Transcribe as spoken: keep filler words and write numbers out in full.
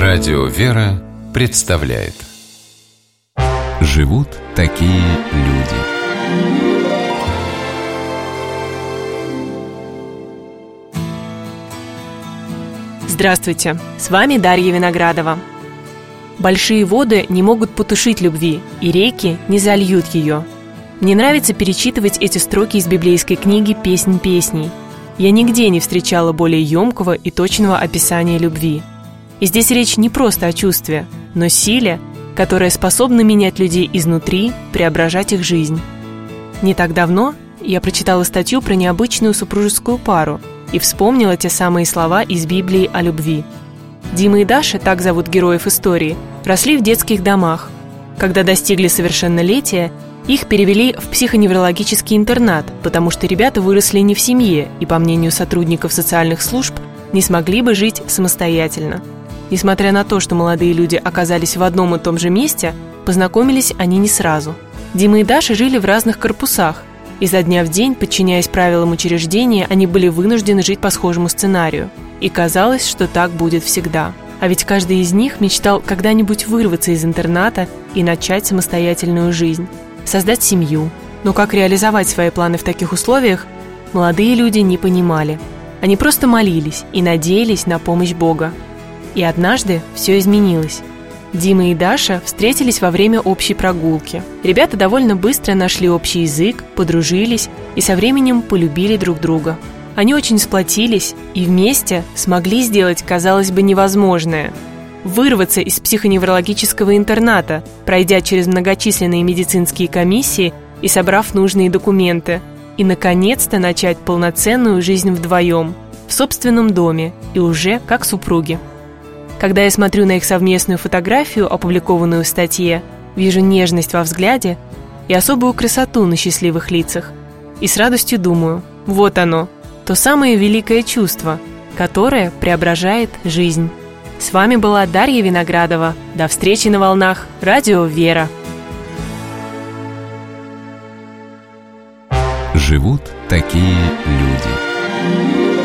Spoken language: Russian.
Радио «Вера» представляет «Живут такие люди». Здравствуйте, с вами Дарья Виноградова. Большие воды не могут потушить любви, и реки не зальют ее. Мне нравится перечитывать эти строки из библейской книги «Песнь песней». Я нигде не встречала более емкого и точного описания любви. И здесь речь не просто о чувстве, но силе, которая способна менять людей изнутри, преображать их жизнь. Не так давно я прочитала статью про необычную супружескую пару и вспомнила те самые слова из Библии о любви. Дима и Даша, так зовут героев истории, росли в детских домах. Когда достигли совершеннолетия, их перевели в психоневрологический интернат, потому что ребята выросли не в семье и, по мнению сотрудников социальных служб, не смогли бы жить самостоятельно. Несмотря на то, что молодые люди оказались в одном и том же месте, познакомились они не сразу. Дима и Даша жили в разных корпусах. Изо дня в день, подчиняясь правилам учреждения, они были вынуждены жить по схожему сценарию. И казалось, что так будет всегда. А ведь каждый из них мечтал когда-нибудь вырваться из интерната и начать самостоятельную жизнь, создать семью. Но как реализовать свои планы в таких условиях, молодые люди не понимали. Они просто молились и надеялись на помощь Бога. И однажды все изменилось. Дима и Даша встретились во время общей прогулки. Ребята довольно быстро нашли общий язык, подружились и со временем полюбили друг друга. Они очень сплотились и вместе смогли сделать, казалось бы, невозможное – вырваться из психоневрологического интерната, пройдя через многочисленные медицинские комиссии и собрав нужные документы, и, наконец-то, начать полноценную жизнь вдвоем, в собственном доме и уже как супруги. Когда я смотрю на их совместную фотографию, опубликованную в статье, вижу нежность во взгляде и особую красоту на счастливых лицах. И с радостью думаю, вот оно, то самое великое чувство, которое преображает жизнь. С вами была Дарья Виноградова. До встречи на волнах Радио «Вера». Живут такие люди.